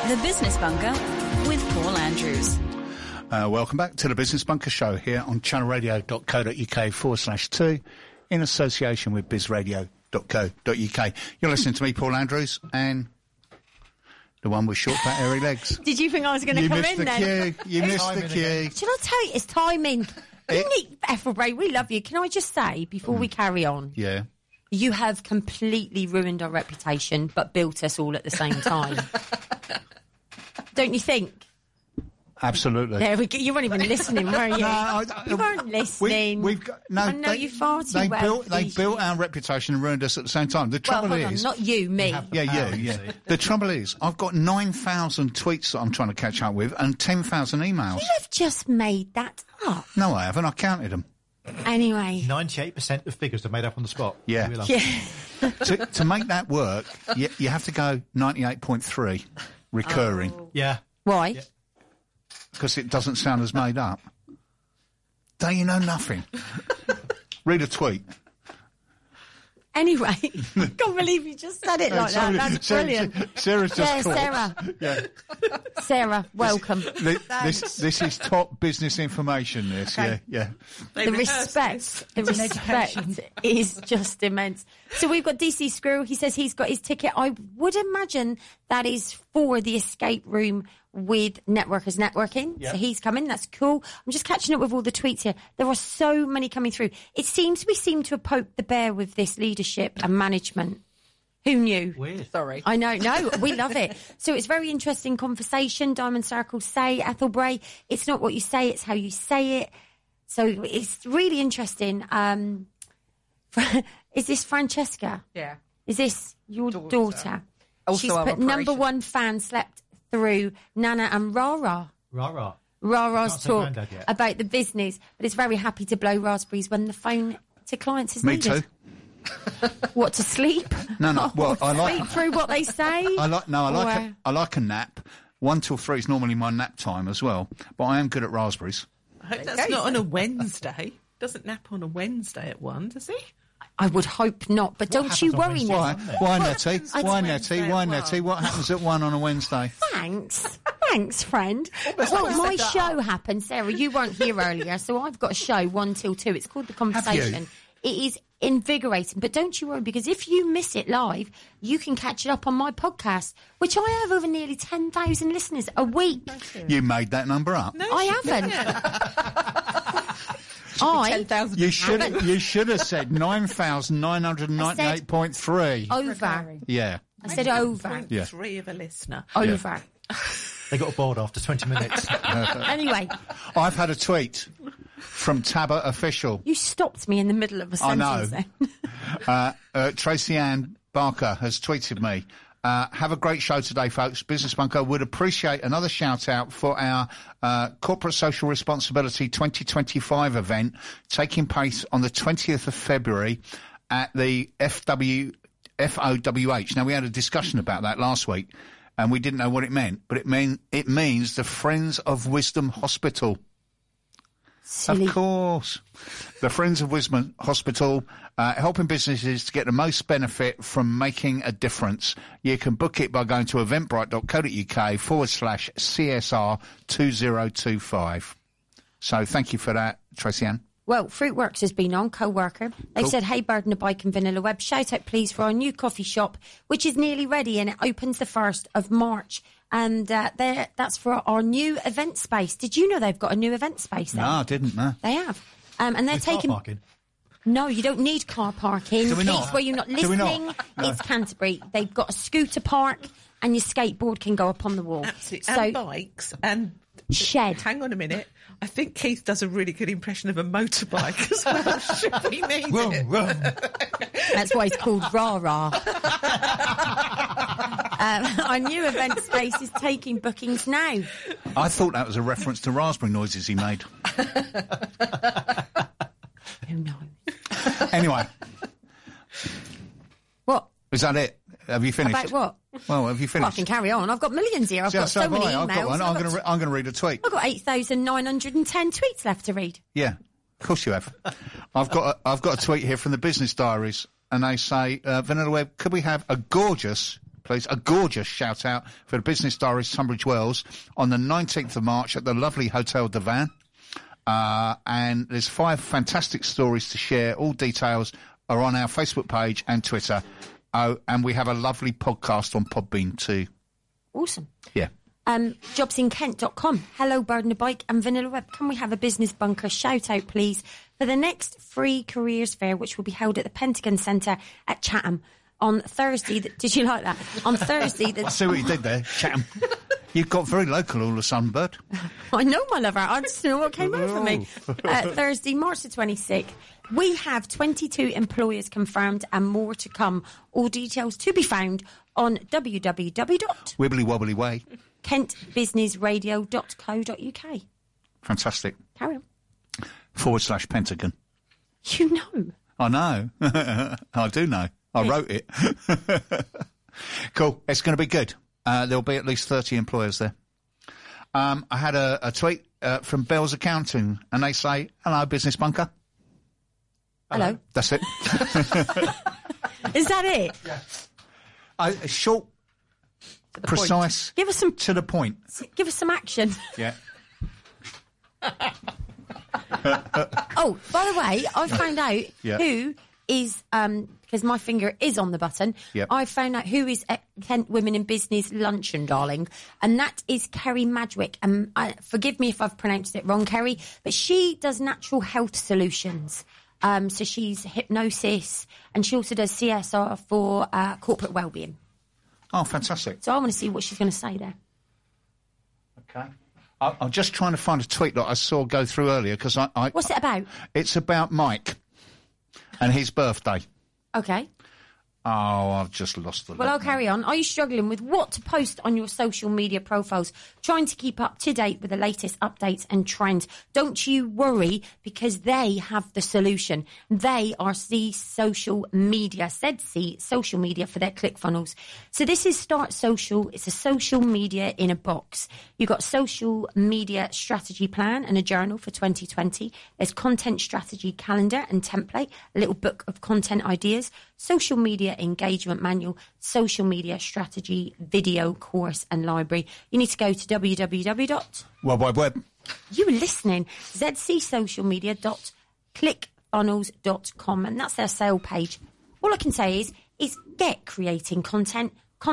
The Business Bunker with Paul Andrews. Welcome back to the Business Bunker Show here on channelradio.co.uk/2 in association with bizradio.co.uk. You're listening to me, Paul Andrews, and the one with short, fat, hairy legs. Did you think I was going to come in then? You missed the cue. Should I tell you, it's timing. Ethelbray, we love you. Can I just say, before we carry on, Yeah. you have completely ruined our reputation, but built us all at the same time. Don't you think? Absolutely. There we go. You weren't even listening, were you? No, you weren't listening. I know you far too well. They built our reputation and ruined us at the same time. The trouble is... not you, me. Yeah. The trouble is, I've got 9,000 tweets that I'm trying to catch up with and 10,000 emails. You have just made that up. No, I haven't. I counted them. Anyway. 98% of figures are made up on the spot. Yeah. To make that work, you have to go 98.3 recurring. Oh. Yeah. Why? Yeah. Because it doesn't sound as made up. Don't you know nothing? Read a tweet. Anyway, I can't believe you just said it like that. That's brilliant. Sarah's just caught. Sarah. Yeah. Sarah, welcome. This is top business information, this. Okay. Yeah. The respect is just immense. So we've got DC Squirrel. He says he's got his ticket. I would imagine that is for the escape room with Networkers Networking. Yeah. So he's coming. That's cool. I'm just catching up with all the tweets here. There are so many coming through. It seems we seem to have poked the bear with this leadership and management. Who knew? Weird. Sorry. I know. No, we love it. So it's very interesting conversation. Diamond Circle say, Ethelbray, it's not what you say, it's how you say it. So it's really interesting. Is this Francesca? Yeah. Is this your daughter? Also She's our put operation. number one fan slept through Nana and Rara. Rah-rah. Rara's Can't say talk granddad yet. about the business, but is very happy to blow raspberries when the phone to clients is Me needed. too. What, to sleep? No. Well, I like... Sleep through what they say? I like a nap. 1 till 3 is normally my nap time as well. But I am good at raspberries. I hope that's not on a Wednesday. Doesn't nap on a Wednesday at 1, does he? I would hope not, but don't you worry, happens on Nick. Why, Nettie? Why, Wednesday Nettie? at Why, 1? Nettie? What happens at 1 on a Wednesday? Thanks, friend. Well, my show happened, Sarah. You weren't here earlier, so I've got a show 1 till 2. It's called The Conversation. It is invigorating, but don't you worry, because if you miss it live, you can catch it up on my podcast, which I have over nearly 10,000 listeners a week. You made that number up. No, I haven't. You should have said 9,998.3. Over. Yeah. I said over. Yeah. 3 of a listener. Over. They got bored after 20 minutes. Anyway, I've had a tweet from Tabba Official. you stopped me in the middle of a I sentence know. then. Tracy Ann Barker has tweeted me. Have a great show today, folks. Business Bunker would appreciate another shout-out for our Corporate Social Responsibility 2025 event taking place on the 20th of February at the FOWH. Now, we had a discussion about that last week, and we didn't know what it meant, but it means the Friends of Wisdom Hospital. Silly. Of course. The Friends of Wisdom Hospital, helping businesses to get the most benefit from making a difference. You can book it by going to eventbrite.co.uk/CSR 2025. So thank you for that, Tracy Ann. Well, Fruitworks has been on, co-worker. They've said, hey, Bird and the Bike and Vanilla Web, shout out please for our new coffee shop, which is nearly ready and it opens the 1st of March. And that's for our new event space. Did you know they've got a new event space there? No, I didn't, no. They have. And they're With car taking... parking. No, you don't need car parking. Do we not? Please, where you're not Do we not? listening, No. it's Canterbury. They've got a scooter park and your skateboard can go up on the wall. Absolutely. So, And bikes and... shed. Hang on a minute. I think Keith does a really good impression of a motorbike as well. Should we need it? Vroom. That's why it's called Rah-Rah. Our new event space is taking bookings now. I thought that was a reference to raspberry noises he made. Who knows? Anyway, What? is that it? Have you finished? About what? Well, have you Well, I finished? can carry on. I've got millions here. I've got So so many have I. emails. I've got one. I'm going to read a tweet. I've got 8,910 tweets left to read. Yeah, of course you have. I've got a tweet here from the Business Diaries, and they say, Vanilla Web, could we have a gorgeous please. A gorgeous shout-out for the Business Diaries Tunbridge Wells on the 19th of March at the lovely Hotel Divan. And there's 5 fantastic stories to share. All details are on our Facebook page and Twitter. Oh, and we have a lovely podcast on Podbean too. Awesome. Yeah. Jobsinkent.com. Hello, Bird and a Bike and Vanilla Web. Can we have a Business Bunker shout out, please, for the next free careers fair, which will be held at the Pentagon Centre at Chatham on Thursday. Did you like that? On Thursday. I see what you did there, Chatham. You got very local all of a sudden, Bird. I know, my lover. I just know what came over me. Thursday, March the 26th. We have 22 employers confirmed and more to come. All details to be found on Wibbly wobbly way. kentbusinessradio.co.uk. Fantastic. Carry on. / Pentagon. You know. I know. I do know. I wrote it. Cool. It's going to be good. There'll be at least 30 employers there. I had a tweet from Bell's Accounting, and they say, hello, Business Bunker. Hello. That's it. Is that it? Yeah. Short, precise, give us some to the point. Give us some action. Yeah. Oh, by the way, I found out who is because my finger is on the button. Yep. I found out who is at Kent Women in Business Luncheon, darling, and that is Kerry Madgwick. And forgive me if I've pronounced it wrong, Kerry, but she does natural health solutions. So she's hypnosis, and she also does CSR for corporate wellbeing. Oh, fantastic. So I want to see what she's going to say there. Okay. I'm just trying to find a tweet that I saw go through earlier, because I... What's it about? It's about Mike and his birthday. Okay. Oh, I've just lost the... Well, I'll carry on. Are you struggling with what to post on your social media profiles? Trying to keep up to date with the latest updates and trends? Don't you worry, because they have the solution. They are Z Social Media, ZC Social Media for their ClickFunnels. So this is Start Social. It's a social media in a box. You've got social media strategy plan and a journal for 2020. There's content strategy calendar and template, a little book of content ideas, social media engagement manual, social media strategy video course and library. You need to go to www. You were listening. zcsocialmedia.clickfunnels.com, and that's their sale page. All I can say is get creating content.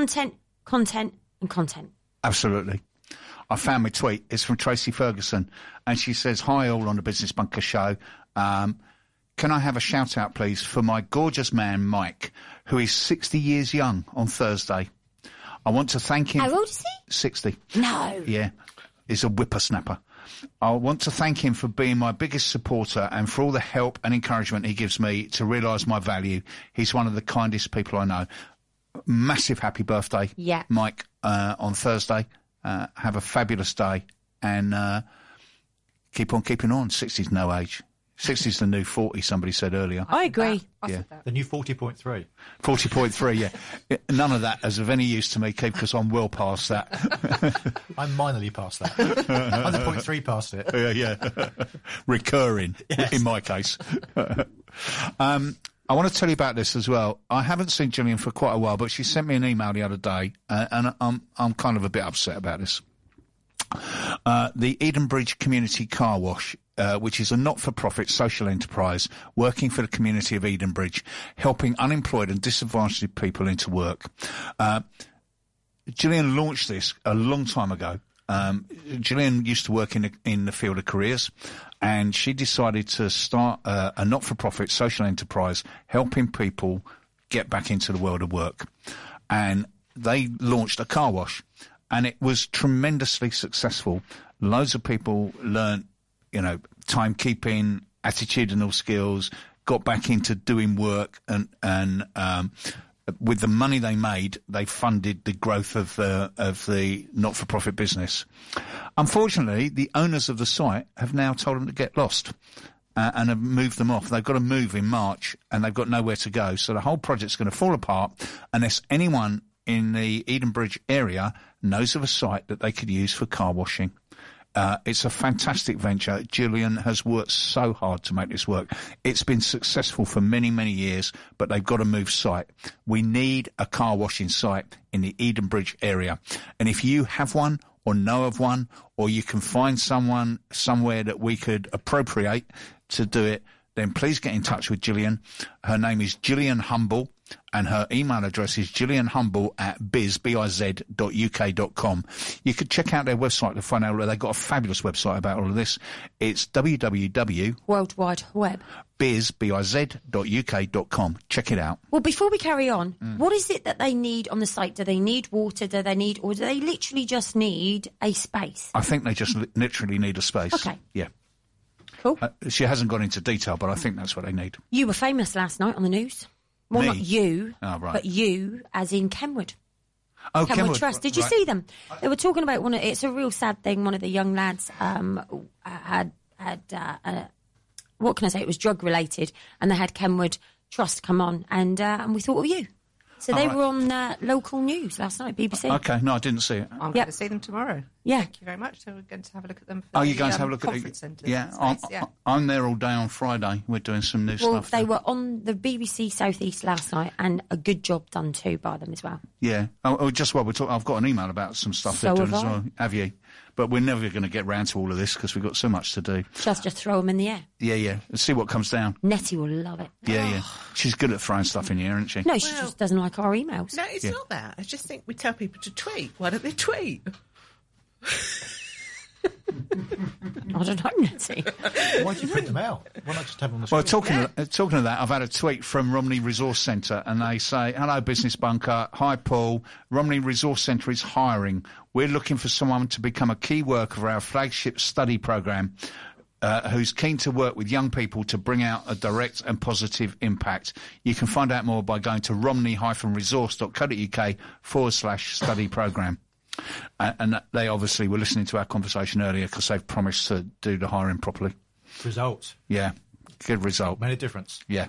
Absolutely. I found my tweet. It's from Tracy Ferguson, and she says, hi all on the Business Bunker show. Can I have a shout out, please, for my gorgeous man, Mike, who is 60 years young on Thursday. I want to thank him. How old is he? 60. No. Yeah. He's a whippersnapper. I want to thank him for being my biggest supporter and for all the help and encouragement he gives me to realise my value. He's one of the kindest people I know. Massive happy birthday, Mike, on Thursday. Have a fabulous day, and keep on keeping on. 60's no age. 60's the new 40, somebody said earlier. I agree. The new 40.3. 40.3, yeah. None of that is of any use to me, Keith, because I'm well past that. I'm minorly past that. I'm the 0.3 past it. Yeah. Recurring, in my case. I want to tell you about this as well. I haven't seen Gillian for quite a while, but she sent me an email the other day, and I'm kind of a bit upset about this. The Edenbridge Community Car Wash, which is a not-for-profit social enterprise working for the community of Edenbridge, helping unemployed and disadvantaged people into work. Gillian launched this a long time ago. Gillian used to work in the field of careers, and she decided to start a not-for-profit social enterprise helping people get back into the world of work. And they launched a car wash, and it was tremendously successful. Loads of people learnt, timekeeping, attitudinal skills, got back into doing work, and with the money they made, they funded the growth of the not-for-profit business. Unfortunately, the owners of the site have now told them to get lost and have moved them off. They've got to move in March, and they've got nowhere to go. So the whole project's going to fall apart unless anyone in the Edenbridge area knows of a site that they could use for car washing. It's a fantastic venture. Gillian has worked so hard to make this work. It's been successful for many, many years, but they've got to move site. We need a car washing site in the Edenbridge area. And if you have one or know of one, or you can find someone somewhere that we could appropriate to do it, then please get in touch with Gillian. Her name is Gillian Humble, and her email address is gillianhumble@biz.uk.com. You could check out their website to find out. They've got a fabulous website about all of this. It's World Wide Web. biz.uk.com. Check it out. Well, before we carry on, what is it that they need on the site? Do they need water? Or do they literally just need a space? I think they just literally need a space. Okay. Yeah. Cool. She hasn't gone into detail, but I think that's what they need. You were famous last night on the news. Well, Me? not you, right. but you, as in Kenwood. Oh, Kenwood Trust. Did you right. see them? They were talking about it's a real sad thing. One of the young lads had what can I say? It was drug related, and they had Kenwood Trust come on, and we thought of you. So they were on local news last night, BBC. Okay, no, I didn't see it. I'm going to see them tomorrow. Yeah. Thank you very much. So we're going to have a look at them for You're going to have a look at conference centre. Yeah, Space, I'm there all day on Friday. We're doing some new Well, stuff. they there. were on the BBC South East last night, and a good job done too by them as well. Yeah. Just while we're talking, I've got an email about some stuff So they're doing have as I. well. Have you? But we're never going to get round to all of this because we've got so much to do. Just throw them in the air. Yeah. Let's see what comes down. Nettie will love it. Yeah. She's good at throwing stuff in here, isn't she? No, she just doesn't like our emails. No, it's not that. I just think we tell people to tweet. Why don't they tweet? I don't know, Nettie. Why do you print them out? Why not just have them on the screen? Well, talking of that, I've had a tweet from Romney Resource Centre, and they say, "Hello, Business Bunker. Hi, Paul. Romney Resource Centre is hiring. We're looking for someone to become a key worker of our flagship study programme, who's keen to work with young people to bring out a direct and positive impact. You can find out more by going to romney-resource.co.uk/study programme." And they obviously were listening to our conversation earlier because they've promised to do the hiring properly. Results. Yeah, good result. Made a difference. Yeah.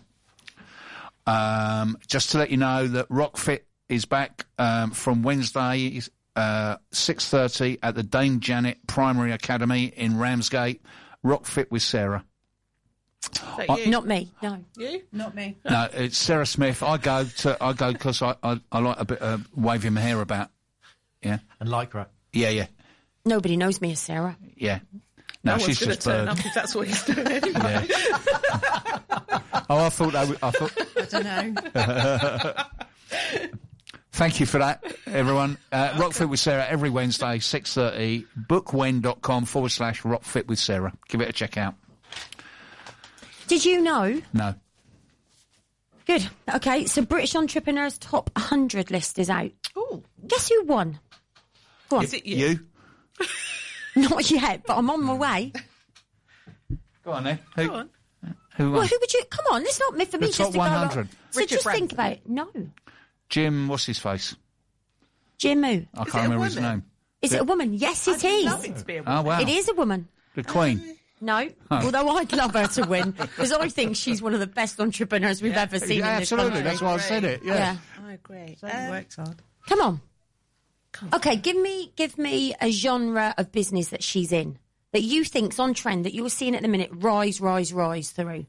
Just to let you know that RockFit is back from Wednesday, 6:30 at the Dame Janet Primary Academy in Ramsgate. RockFit with Sarah. Not me, no. You? Not me. No, it's Sarah Smith. I go because I like a bit of waving my hair about. Yeah. And Lycra. Yeah. Nobody knows me as Sarah. Yeah. No she's one's going to just turn Bird. up if that's what he's doing anyway. Yeah. I thought. I don't know. Thank you for that, everyone. RockFit with Sarah every Wednesday, 6:30. bookwen.com/RockFit with Sarah. Give it a check out. Did you know? No. Good. Okay, so British Entrepreneurs Top 100 list is out. Oh, Guess who won? Go on. is it you? Not yet, but I'm on my way. Go on then. Go on. Who won? Well, who would you... Come on, it's not for me The just top to go... 100. So Richard just think Branson. about it. No. Jim, what's his face? Jim who? I it can't a remember his woman? name. Is it a woman? Yes, it I'd is. love it to be a woman. Oh, wow. It is a woman. The Queen. No, although I'd love her to win because I think she's one of the best entrepreneurs we've ever seen Yeah, in this absolutely. country. That's why I said it. Yeah. I agree. works hard. Come on. Okay, give me a genre of business that she's in that you think's on trend that you're seeing at the minute rise through.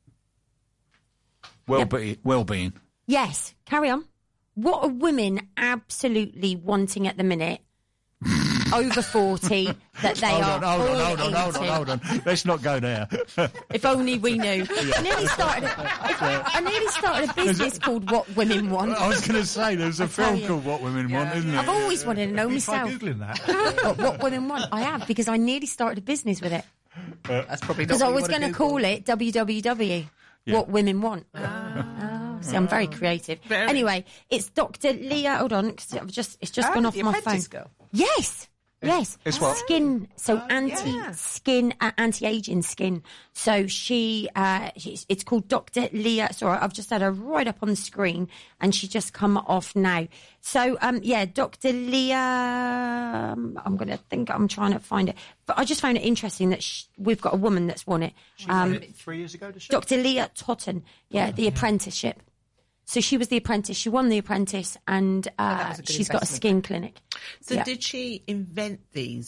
Well-being. Yes, carry on. What are women absolutely wanting at the minute? Over 40 that they are all into. Hold on. Let's not go there. If only we knew. I nearly started a business called What Women Want. I was going to say, there's a tell film you. called What Women Want, isn't it? I've always wanted to know Have you tried myself Googling that? what women want. I have, because I nearly started a business with it. That's probably not Because I what you was wanna going to Google. call it WWW. What Women Want. See, I'm very creative. Very. Anyway, it's Dr. Leah. Hold on, because it's just gone off The my phone. Apprentice Girl. Yes. Yes. It's what? Skin. So anti-aging skin. So it's called Dr. Leah. Sorry, I've just had her right up on the screen and she's just come off now. So, Dr. Leah, I'm trying to find it. But I just found it interesting that we've got a woman that's won it. She won it 3 years ago, did she? Dr. Leah Totten. Yeah, the apprenticeship. So she was the apprentice. She won the apprentice, and that was a good she's got a investment. skin clinic. So Yeah. did she invent these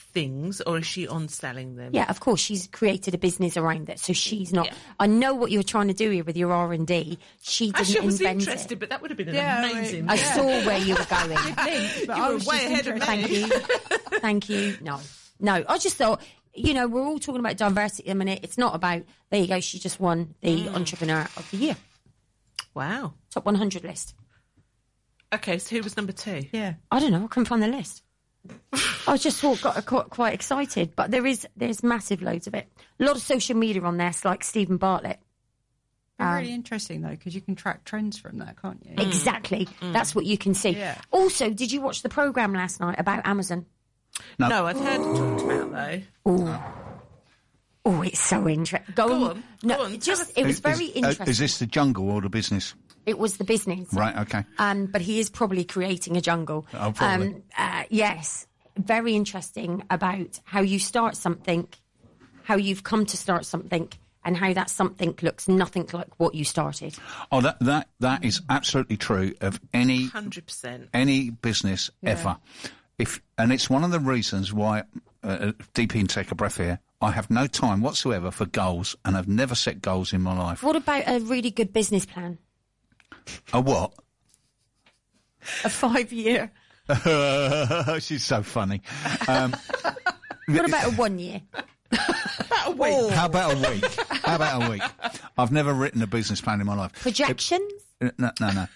things, or is she on selling them? Yeah, of course, she's created a business around it, so she's not. Yeah. I know what you're trying to do here with your R&D. She didn't Actually, I was invent interested, it. but that would have been an Yeah, amazing. I saw where you were going. But You I were was way just ahead of me. Thank you. Thank you. No. I just thought, we're all talking about diversity at the minute. It's not about, there you go, she just won the Entrepreneur of the Year. Wow. Top 100 list. Okay, so who was number 2? Yeah. I don't know. I couldn't find the list. I just got quite excited, but there's massive loads of it. A lot of social media on there, like Stephen Bartlett. Really interesting, though, because you can track trends from that, can't you? Exactly. That's what you can see. Yeah. Also, did you watch the programme last night about Amazon? No, I've heard it talked about, though. Oh, it's so interesting. Go on. Go on, tell us. It was very interesting. Is this the jungle or the business? It was the business. Right, okay. But he is probably creating a jungle. Oh, probably. Yes. Very interesting about how you start something, how you've come to start something, and how that something looks nothing like what you started. Oh, that is absolutely true of any 100%. any business ever. And it's one of the reasons why, deep in take a breath here, I have no time whatsoever for goals, and I've never set goals in my life. What about a really good business plan? A what? A 5-year? She's so funny. What about a 1 year? How about a week? I've never written a business plan in my life. Projections? No.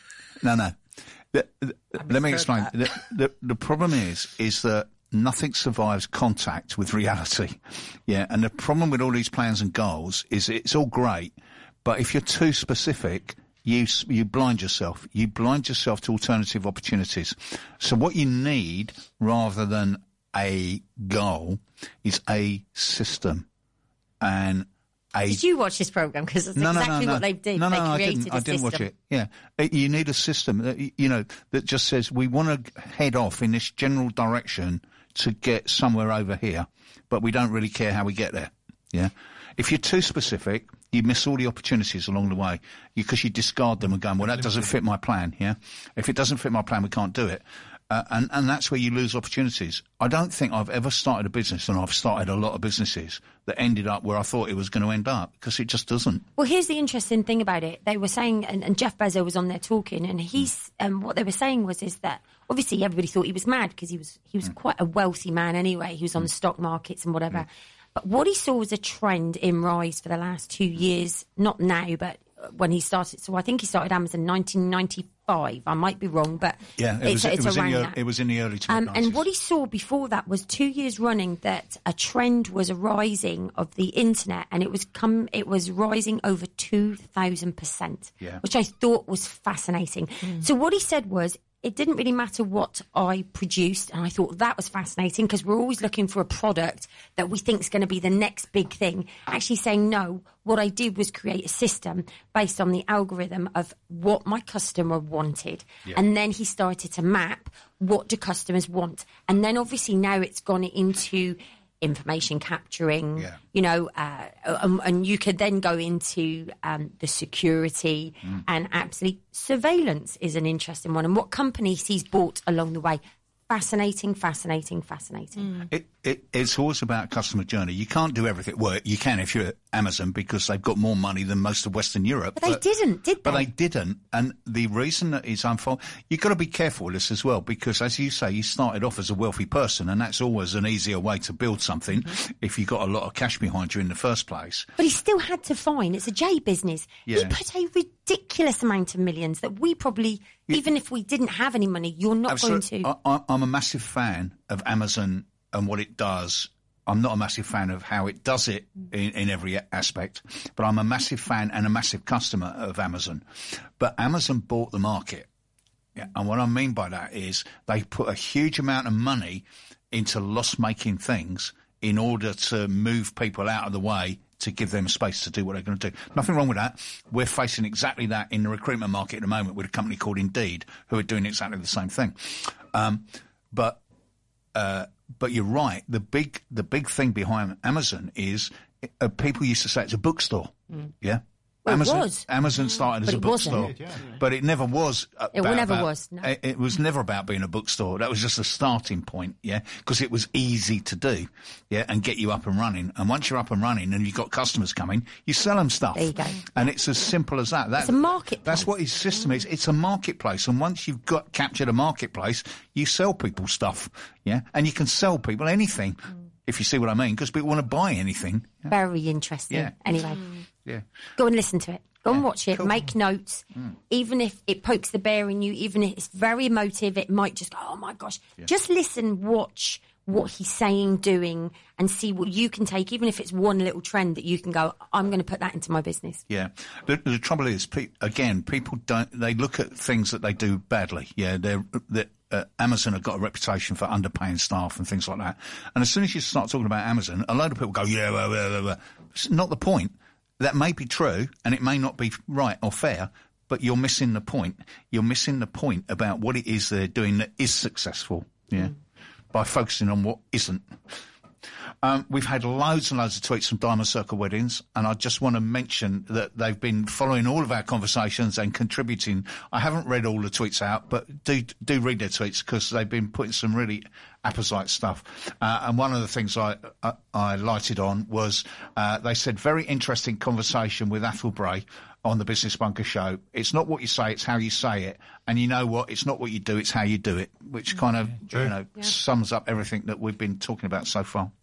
Let me explain. The problem is that nothing survives contact with reality. Yeah, and the problem with all these plans and goals is it's all great, but if you're too specific, you blind yourself. You blind yourself to alternative opportunities. So what you need, rather than a goal, is a system and a... Did you watch this programme? Because that's exactly what they did. No, they I created didn't. a I didn't watch system. it. Yeah. You need a system that, that just says we want to head off in this general direction to get somewhere over here, but we don't really care how we get there. Yeah. If you're too specific, you miss all the opportunities along the way because you discard them and go, well, that doesn't fit my plan. Yeah. If it doesn't fit my plan, we can't do it. And that's where you lose opportunities. I don't think I've ever started a business, and I've started a lot of businesses, that ended up where I thought it was going to end up, because it just doesn't. Well, here's the interesting thing about it. They were saying, and Jeff Bezos was on there talking, and what they were saying is that obviously everybody thought he was mad because he was quite a wealthy man anyway. He was on the stock markets and whatever. But what he saw was a trend in rise for the last 2 years, not now, but when he started. So I think he started Amazon in 1995. I might be wrong, but it's around that. It was in the early 2000s. And what he saw before that was 2 years running that a trend was a rising of the internet, and it was rising over 2,000%, which I thought was fascinating. So what he said was, it didn't really matter what I produced, and I thought that was fascinating because we're always looking for a product that we think is going to be the next big thing. Actually saying, no, what I did was create a system based on the algorithm of what my customer wanted. Yeah. And then he started to map what do customers want. And then obviously now it's gone into information capturing, and you could then go into the security and absolutely surveillance is an interesting one. And what companies he's bought along the way. Fascinating. It's always about customer journey. You can't do everything. Well, you can if you're at Amazon because they've got more money than most of Western Europe. But they didn't, did they? But they didn't. And the reason that it's unfolding, you've got to be careful with this as well because, as you say, you started off as a wealthy person and that's always an easier way to build something if you've got a lot of cash behind you in the first place. But he still had to find, it's a J business. Yeah. He put a ridiculous amount of millions that we probably, even if we didn't have any money, you're not Absolutely. going to. I'm a massive fan of Amazon and what it does. I'm not a massive fan of how it does it in every aspect, but I'm a massive fan and a massive customer of Amazon. But Amazon bought the market. Yeah, and what I mean by that is they put a huge amount of money into loss-making things in order to move people out of the way to give them space to do what they're going to do. Nothing wrong with that. We're facing exactly that in the recruitment market at the moment with a company called Indeed who are doing exactly the same thing. But you're right. The big thing behind Amazon is people used to say it's a bookstore. Yeah. Well, it was. Amazon started as But a it bookstore, wasn't. but it never was. It never was, no. It was never about being a bookstore. That was just a starting point, because it was easy to do, and get you up and running. And once you're up and running and you've got customers coming, you sell them stuff. There you go. And it's as simple as that. It's a marketplace. That's what his system is. It's a marketplace. And once you've captured a marketplace, you sell people stuff, and you can sell people anything. If you see what I mean, because people want to buy anything. Very interesting. Yeah. Anyway, Go and listen to it. Go and watch it. Cool. Make notes. Even if it pokes the bear in you, even if it's very emotive, it might just go, oh my gosh. Just listen, watch what he's saying, doing, and see what you can take, even if it's one little trend that you can go, I'm going to put that into my business. Yeah. The trouble is, people they look at things that they do badly. Yeah. Amazon have got a reputation for underpaying staff and things like that. And as soon as you start talking about Amazon, a load of people go, well. It's not the point. That may be true, and it may not be right or fair, but you're missing the point. You're missing the point about what it is they're doing that is successful, by focusing on what isn't. We've had loads and loads of tweets from Diamond Circle Weddings, and I just want to mention that they've been following all of our conversations and contributing. I haven't read all the tweets out, but do read their tweets, because they've been putting some really apposite stuff. And one of the things I lighted on was they said, very interesting conversation with Athol Bray on the Business Bunker show. It's not what you say, it's how you say it. And you know what? It's not what you do, it's how you do it, which kind of sums up everything that we've been talking about so far.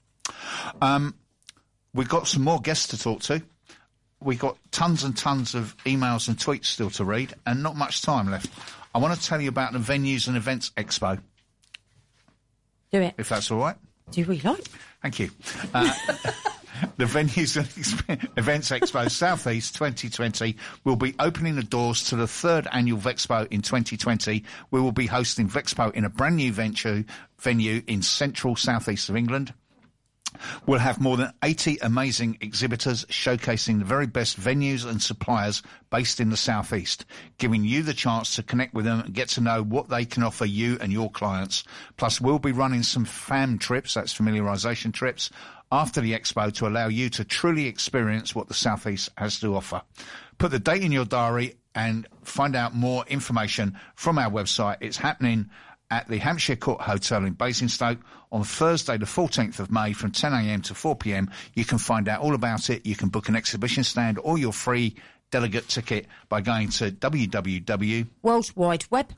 We've got some more guests to talk to. We've got tons and tons of emails and tweets still to read, and not much time left. I want to tell you about the Venues and Events Expo. Do it. If that's all right. Do we like? Thank you. The Venues and Events Expo Southeast 2020 will be opening the doors to the third annual Vexpo in 2020. We will be hosting Vexpo in a brand new venue in central southeast of England. We'll have more than 80 amazing exhibitors showcasing the very best venues and suppliers based in the southeast, giving you the chance to connect with them and get to know what they can offer you and your clients. Plus, we'll be running some FAM trips, that's familiarisation trips, after the expo to allow you to truly experience what the southeast has to offer. Put the date in your diary and find out more information from our website. It's happening at the Hampshire Court Hotel in Basingstoke on Thursday the 14th of May from 10 a.m. to 4 p.m. You can find out all about it. You can book an exhibition stand or your free delegate ticket by going to www. World Wide Web.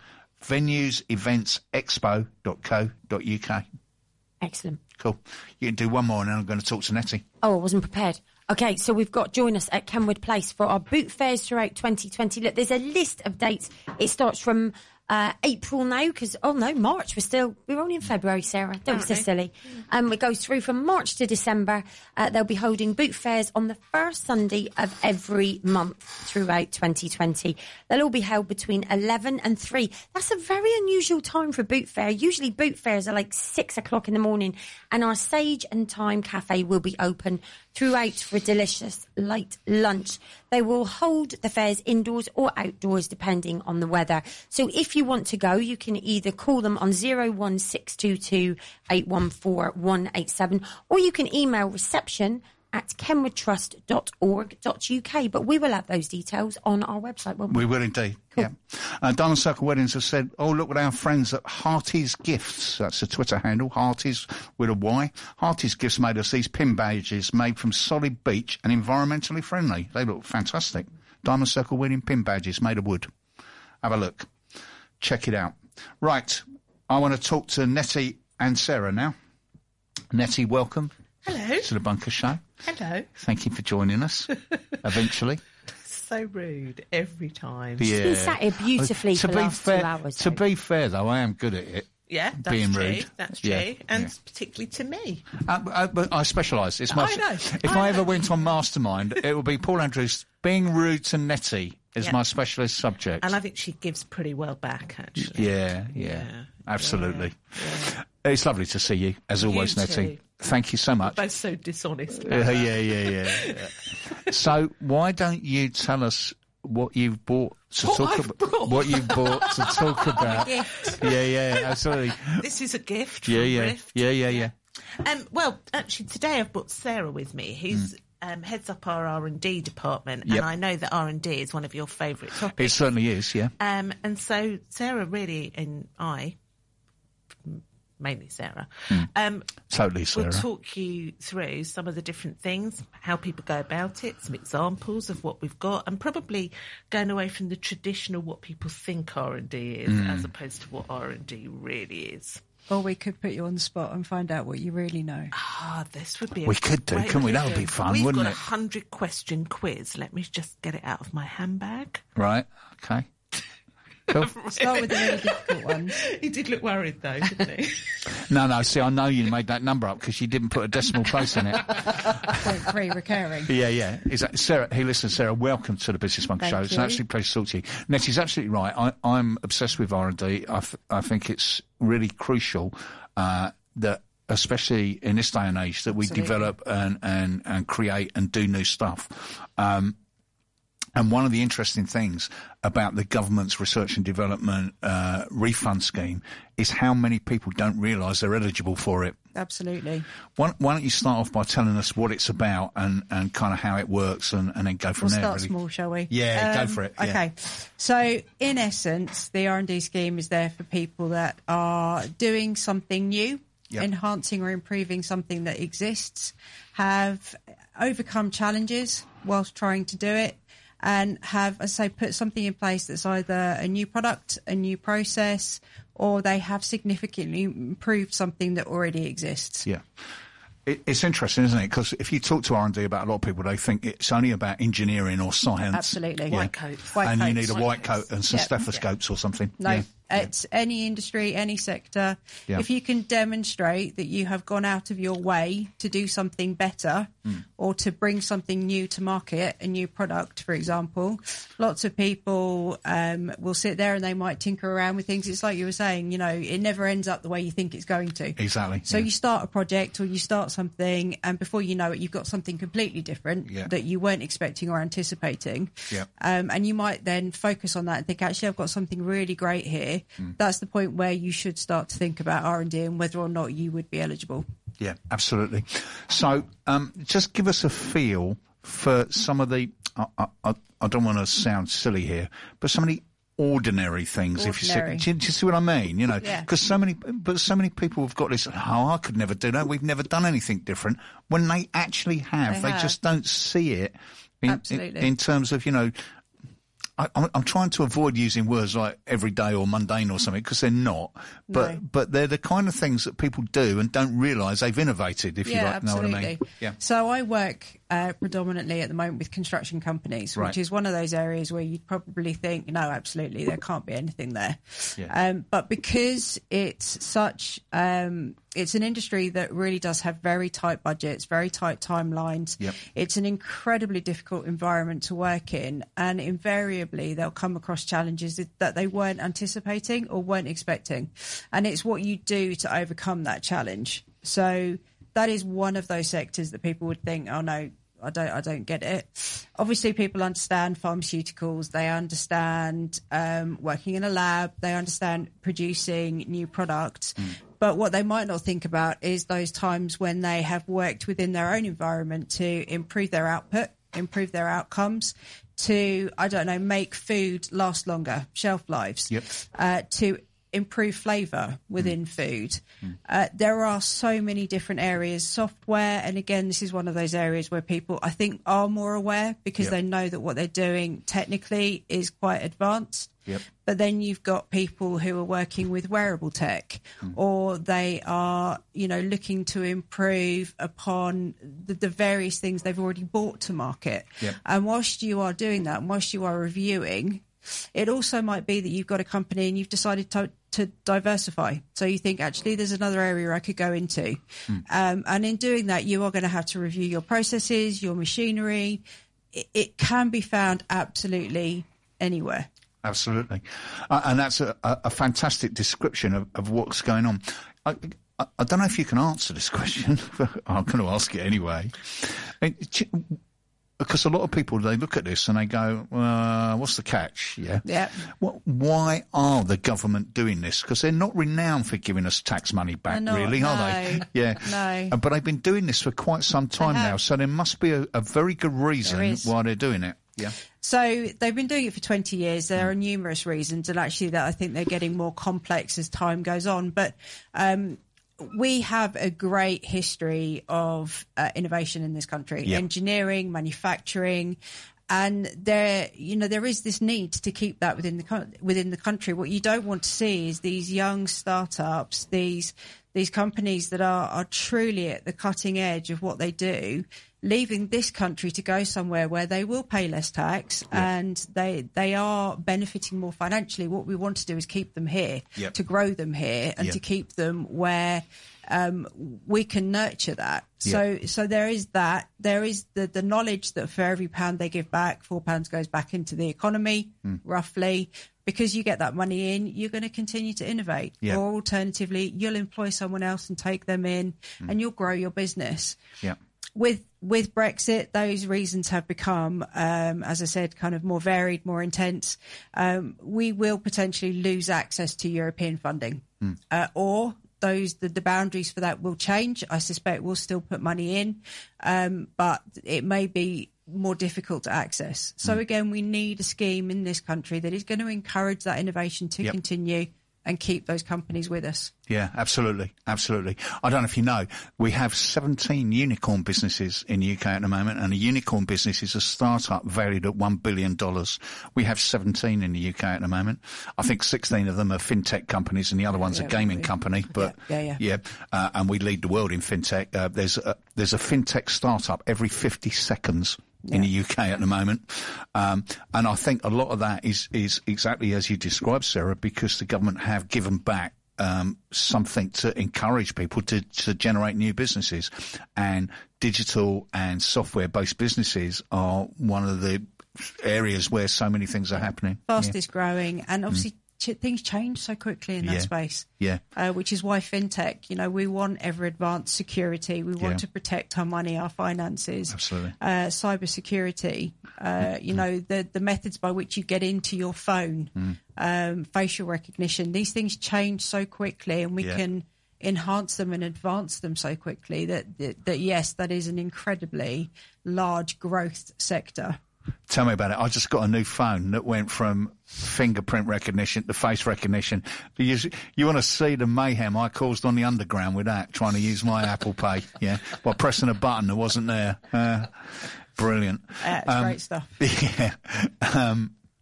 venueseventsexpo.co.uk. Excellent. Cool. You can do one more and then I'm going to talk to Nettie. Oh, I wasn't prepared. Okay, so we've got join us at Kenwood Place for our boot fairs throughout 2020. Look, there's a list of dates. It starts from April now, because, March. We're only in February, Sarah. Don't be so silly. It goes through from March to December. They'll be holding boot fairs on the first Sunday of every month throughout 2020. They'll all be held between 11 and 3. That's a very unusual time for boot fair. Usually boot fairs are like 6 o'clock in the morning, and our Sage and Time Cafe will be open throughout for a delicious light lunch. They will hold the fairs indoors or outdoors depending on the weather. So if you want to go, you can either call them on 01622 814 187 or you can email reception@kenwoodtrust.org.uk. But we will have those details on our website, won't we? We will indeed. Cool. Yeah. Diamond Circle Weddings have said, oh, look at our friends at Hearty's Gifts. That's a Twitter handle, Hearty's with a Y. Hearty's Gifts made us these pin badges made from solid beech and environmentally friendly. They look fantastic. Diamond Circle Wedding pin badges made of wood. Have a look. Check it out. Right. I want to talk to Nettie and Sarah now. Nettie, welcome. Hello. To the Bunker Show. Hello. Thank you for joining us, eventually. So rude every time. Yeah. She's been sat here beautifully for the last 2 hours. To be fair, though, I am good at it. Yeah, that's being true. rude. That's true. Yeah, and yeah. particularly to me. But I specialise. It's my. I know. If I ever went on Mastermind, it would be Paul Andrews being rude to Nettie is my specialist subject. And I think she gives pretty well back, actually. Yeah. Absolutely. Yeah. It's lovely to see you, as always, Nettie. Thank you so much. We're both so dishonest. Yeah. So why don't you tell us what you've bought to talk about? What you've bought to talk about? Yeah, absolutely. This is a gift. Yeah. Well, actually, today I've brought Sarah with me, who's heads up our R&D department, Yep. and I know that R&D is one of your favourite topics. It certainly is, yeah. And so Sarah really, and I, mainly Sarah, Totally, Sarah. will talk you through some of the different things, how people go about it, some examples of what we've got, and probably going away from the traditional what people think R&D is as opposed to what R&D really is. Or we could put you on the spot and find out what you really know. This would be We could do, couldn't we? That would be fun, We've wouldn't got it? 100-question quiz. Let me just get it out of my handbag. Right, okay. Cool. Start with the really difficult ones. He did look worried, though, didn't he? No, see, I know you made that number up because you didn't put a decimal place in it. 0.3 recurring. Yeah. Exactly. Sarah, hey, listen, Sarah, welcome to the Business Monk Thank Show. It's an you. absolute pleasure to talk to you. Nettie's absolutely right. I'm obsessed with R&D. I think it's really crucial that, especially in this day and age, that we Absolutely. develop and create and do new stuff. And one of the interesting things about the government's research and development refund scheme is how many people don't realise they're eligible for it. Absolutely. Why don't you start off by telling us what it's about and kind of how it works and then go from We'll there? start really. small, shall we? Yeah, go for it. Yeah. Okay. So, in essence, the R&D scheme is there for people that are doing something new, Yep. enhancing or improving something that exists, have overcome challenges whilst trying to do it, and have, as I say, put something in place that's either a new product, a new process, or they have significantly improved something that already exists. Yeah. It's interesting, isn't it? Because if you talk to R&D about a lot of people, they think it's only about engineering or science. Absolutely. Yeah. White coats. White and you coats. need a white coat and some Yep. stethoscopes or something. No, Yeah. it's any industry, any sector. Yeah. If you can demonstrate that you have gone out of your way to do something better or to bring something new to market, a new product, for example, lots of people will sit there and they might tinker around with things. It's like you were saying, it never ends up the way you think it's going to. Exactly. So yeah. you start a project or you start something, and before you know it, you've got something completely different Yeah. that you weren't expecting or anticipating. Yeah. And you might then focus on that and think, actually, I've got something really great here. That's the point where you should start to think about R&D and whether or not you would be eligible. Yeah, absolutely. So, just give us a feel for some of the. I don't want to sound silly here, but some of the ordinary things. Ordinary. If you see what I mean, Yeah. because so many people have got this. Oh, I could never do that. We've never done anything different. When they actually have, they have. just don't see it. Absolutely. In terms of I'm trying to avoid using words like everyday or mundane or something because they're not. No. But they're the kind of things that people do and don't realise they've innovated. If you know absolutely. what I mean. Yeah. So I work predominantly at the moment with construction companies, Right. which is one of those areas where you'd probably think, no, absolutely, there can't be anything there. Yeah. But because it's such, it's an industry that really does have very tight budgets, very tight timelines. Yep. It's an incredibly difficult environment to work in, and invariably they'll come across challenges that they weren't anticipating or weren't expecting. And it's what you do to overcome that challenge. So that is one of those sectors that people would think, oh no, I don't get it. Obviously, people understand pharmaceuticals. They understand working in a lab. They understand producing new products. But what they might not think about is those times when they have worked within their own environment to improve their output, improve their outcomes, to, make food last longer, shelf lives, to improve flavour within food. There are so many different areas. Software, and again, this is one of those areas where people, I think, are more aware because they know that what they're doing technically is quite advanced. Yep. But then you've got people who are working with wearable tech, or they are, looking to improve upon the various things they've already brought to market. Yep. And whilst you are doing that, and whilst you are reviewing, it also might be that you've got a company and you've decided to diversify. So you think, actually, there's another area I could go into. And in doing that, you are going to have to review your processes, your machinery. It can be found absolutely anywhere. Absolutely. And that's a fantastic description of what's going on. I don't know if you can answer this question, but I'm going to ask it anyway. because a lot of people, they look at this and they go, what's the catch? Yeah. Yeah. Why are the government doing this? Because they're not renowned for giving us tax money back, really, are they? Yeah. No. But they've been doing this for quite some time now, so there must be a very good reason why they're doing it. Yeah. So they've been doing it for 20 years. There are numerous reasons, and actually that I think they're getting more complex as time goes on. But we have a great history of innovation in this country, engineering, manufacturing. And there is this need to keep that within the country. What you don't want to see is these young startups, these companies that are truly at the cutting edge of what they do, leaving this country to go somewhere where they will pay less tax and they are benefiting more financially. What we want to do is keep them here, to grow them here, and to keep them where we can nurture that. So there is that. There is the knowledge that for every pound they give back, £4 goes back into the economy, roughly. Because you get that money in, you're going to continue to innovate. Or alternatively, you'll employ someone else and take them in, and you'll grow your business. Yeah. With Brexit, those reasons have become, as I said, kind of more varied, more intense. We will potentially lose access to European funding, or the boundaries for that will change. I suspect we'll still put money in, but it may be more difficult to access. So again, we need a scheme in this country that is going to encourage that innovation to continue and keep those companies with us. Yeah, absolutely. Absolutely. I don't know if you know, we have 17 unicorn businesses in the UK at the moment, and a unicorn business is a startup valued at $1 billion. We have 17 in the UK at the moment. I think 16 of them are fintech companies and the other one's a gaming company, but and we lead the world in fintech. There's a fintech startup every 50 seconds in the UK at the moment. And I think a lot of that is exactly as you described, Sarah, because the government have given back something to encourage people to generate new businesses. And digital and software-based businesses are one of the areas where so many things are happening. Fastest growing, and obviously things change so quickly in that space. Yeah. Which is why fintech, we want ever advanced security. We want to protect our money, our finances. Absolutely. Cyber security, the methods by which you get into your phone, facial recognition. These things change so quickly, and we can enhance them and advance them so quickly that yes, that is an incredibly large growth sector. Tell me about it. I just got a new phone that went from fingerprint recognition to face recognition. You want to see the mayhem I caused on the underground with that, trying to use my Apple Pay, by pressing a button that wasn't there. Brilliant. It's great stuff. Yeah.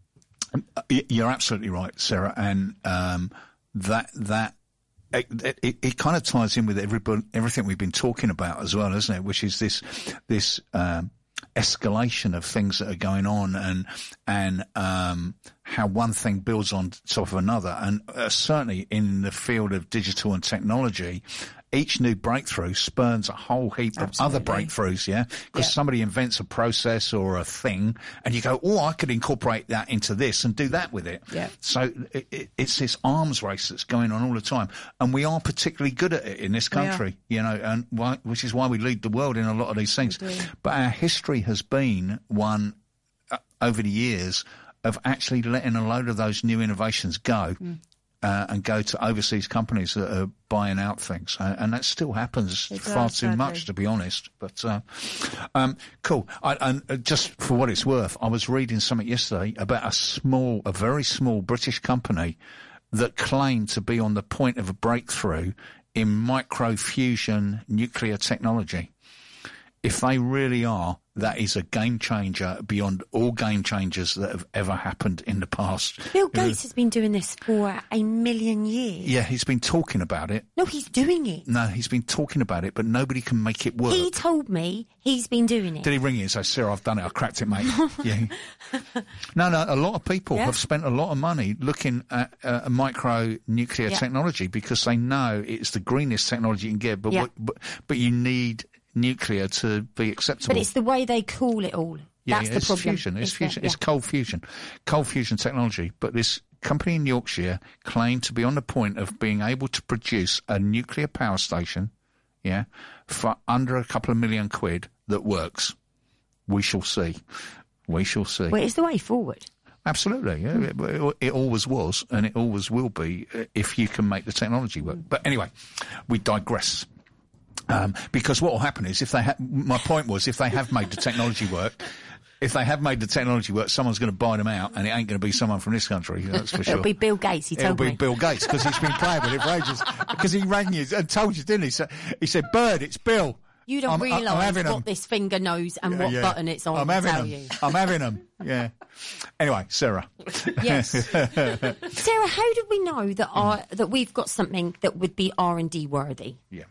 You're absolutely right, Sarah. And it kind of ties in with everything we've been talking about as well, isn't it? Which is this escalation of things that are going on and how one thing builds on top of another. And certainly in the field of digital and technology, each new breakthrough spurns a whole heap of other breakthroughs, because somebody invents a process or a thing and you go, I could incorporate that into this and do that with it. Yeah. So it's this arms race that's going on all the time. And we are particularly good at it in this country, and which is why we lead the world in a lot of these things. But our history has been one over the years of actually letting a load of those new innovations go. And go to overseas companies that are buying out things. And that still happens far too much, to be honest. But cool. And just for what it's worth, I was reading something yesterday about a very small British company that claimed to be on the point of a breakthrough in microfusion nuclear technology. If they really are, that is a game changer beyond all game changers that have ever happened in the past. Bill Gates has been doing this for 1,000,000 years. Yeah, he's been talking about it. No, he's doing it. No, he's been talking about it, but nobody can make it work. He told me he's been doing it. Did he ring you and say, Sarah, I've done it, I cracked it, mate? Yeah. No, a lot of people have spent a lot of money looking at micro-nuclear technology because they know it's the greenest technology you can get, but you need nuclear to be acceptable. But it's the way they cool it all. That's the problem. Fusion. It's fusion. It's cold fusion technology. But this company in Yorkshire claimed to be on the point of being able to produce a nuclear power station, for under a couple of £1 million that works. We shall see. We shall see. Well, it's the way forward. Absolutely. Yeah. It always was, and it always will be, if you can make the technology work. But anyway, we digress. Because what will happen is, my point was, if they have made the technology work, someone's going to buy them out, and it ain't going to be someone from this country, that's for sure. It'll be Bill Gates, It'll be Bill Gates, because he's been playing with it for ages. Because he rang you and told you, didn't he? He said, Bird, it's Bill. You don't realise what this finger knows and what button it's on to tell you. I'm having them, yeah. Anyway, Sarah. Yes. Sarah, how do we know that we've got something that would be R&D worthy? Yeah.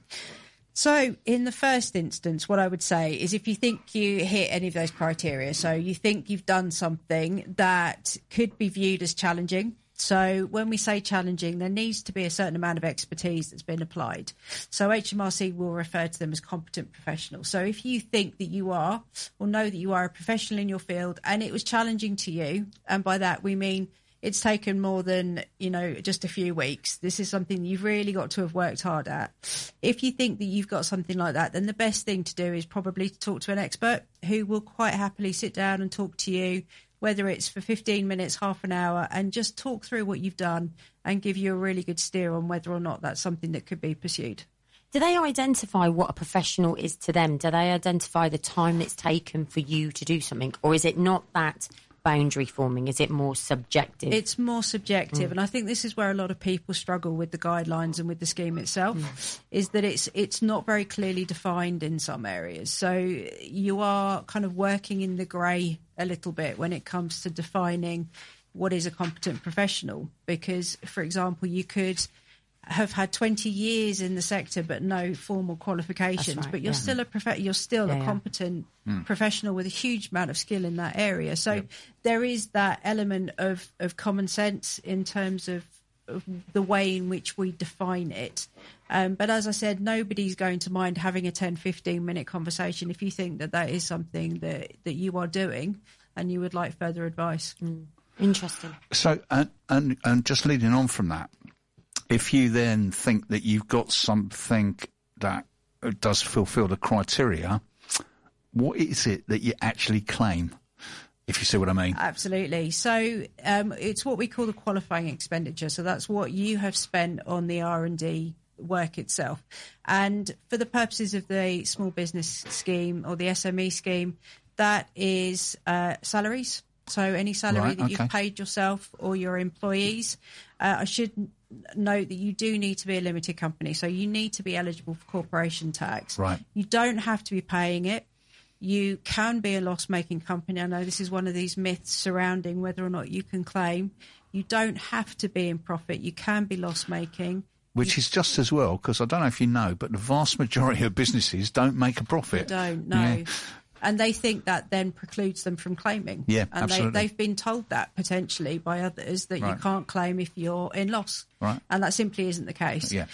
So in the first instance, what I would say is if you think you hit any of those criteria, so you think you've done something that could be viewed as challenging. So when we say challenging, there needs to be a certain amount of expertise that's been applied. So HMRC will refer to them as competent professionals. So if you think that you are, or know that you are a professional in your field and it was challenging to you, and by that we mean it's taken more than, just a few weeks. This is something you've really got to have worked hard at. If you think that you've got something like that, then the best thing to do is probably to talk to an expert who will quite happily sit down and talk to you, whether it's for 15 minutes, half an hour, and just talk through what you've done and give you a really good steer on whether or not that's something that could be pursued. Do they identify what a professional is to them? Do they identify the time it's taken for you to do something? Or is it not that boundary forming? Is it more subjective? It's more subjective, and I think this is where a lot of people struggle with the guidelines and with the scheme itself, is that it's not very clearly defined in some areas. So you are kind of working in the grey a little bit when it comes to defining what is a competent professional, because, for example, you could have had 20 years in the sector but no formal qualifications, right, but you're still a competent professional with a huge amount of skill in that area. So there is that element of common sense in terms of the way in which we define it. But as I said, nobody's going to mind having a 10-15 minute conversation if you think that is something that you are doing and you would like further advice. Interesting. So, and just leading on from that, if you then think that you've got something that does fulfil the criteria, what is it that you actually claim, if you see what I mean? Absolutely. So it's what we call the qualifying expenditure. So that's what you have spent on the R&D work itself. And for the purposes of the small business scheme or the SME scheme, that is salaries. So any salary that you've paid yourself or your employees. I should note that you do need to be a limited company. So you need to be eligible for corporation tax. Right. You don't have to be paying it. You can be a loss-making company. I know this is one of these myths surrounding whether or not you can claim. You don't have to be in profit. You can be loss-making. Which is just as well, because I don't know if you know, but the vast majority of businesses don't make a profit. They don't, no. Yeah. And they think that then precludes them from claiming. Yeah, and absolutely. They've been told that potentially by others that you can't claim if you're in loss. Right. And that simply isn't the case. Yeah.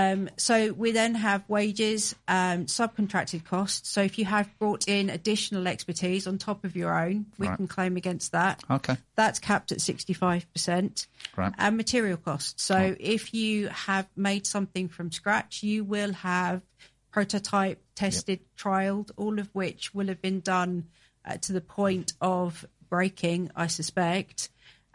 So we then have wages, subcontracted costs. So if you have brought in additional expertise on top of your own, we can claim against that. Okay. That's capped at 65%. Right. And material costs. So if you have made something from scratch, you will have prototype, tested, trialled, all of which will have been done to the point of breaking, I suspect.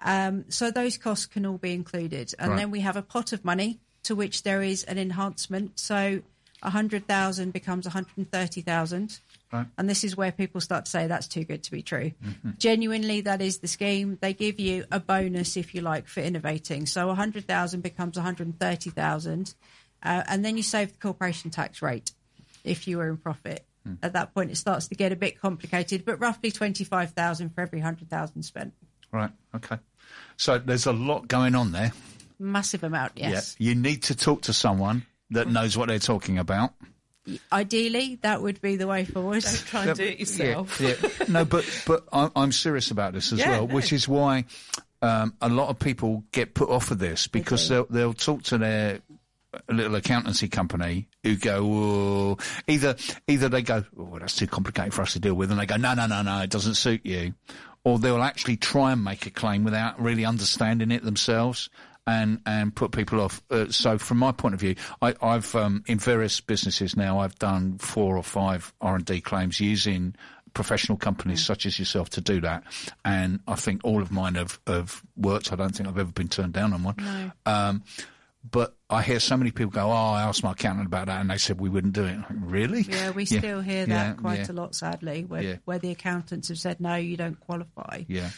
So those costs can all be included. And then we have a pot of money to which there is an enhancement. So 100,000 becomes 130,000. Right. And this is where people start to say that's too good to be true. Mm-hmm. Genuinely, that is the scheme. They give you a bonus, if you like, for innovating. So 100,000 becomes 130,000. And then you save the corporation tax rate if you were in profit. At that point, it starts to get a bit complicated, but roughly 25,000 for every 100,000 spent. Right, okay. So there's a lot going on there. Massive amount, yes. Yeah. You need to talk to someone that knows what they're talking about. Ideally, that would be the way forward. Don't try and do it yourself. Yeah. No, but I'm serious about this as well, which is why a lot of people get put off of this, because they'll talk to their little accountancy company who go, oh, either they go, oh, that's too complicated for us to deal with, and they go, no, it doesn't suit you, or they'll actually try and make a claim without really understanding it themselves and put people off. So from my point of view, I've in various businesses now, I've done 4 or 5 R&D claims using professional companies such as yourself to do that. And I think all of mine have worked. I don't think I've ever been turned down on one. No. But I hear so many people go, I asked my accountant about that and they said we wouldn't do it. Like, really? Yeah, we still hear that quite a lot, sadly, where the accountants have said, no, you don't qualify. Yeah.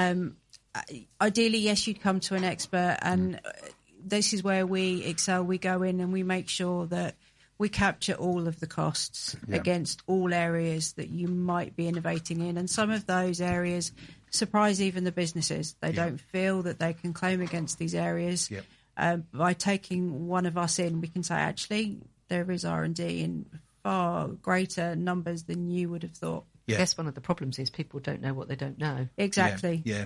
Ideally, yes, you'd come to an expert, and this is where we excel. We go in and we make sure that we capture all of the costs against all areas that you might be innovating in. And some of those areas surprise even the businesses. They don't feel that they can claim against these areas. Yep. By taking one of us in, we can say, actually, there is R&D in far greater numbers than you would have thought. Yeah. I guess one of the problems is people don't know what they don't know. Exactly. Yeah.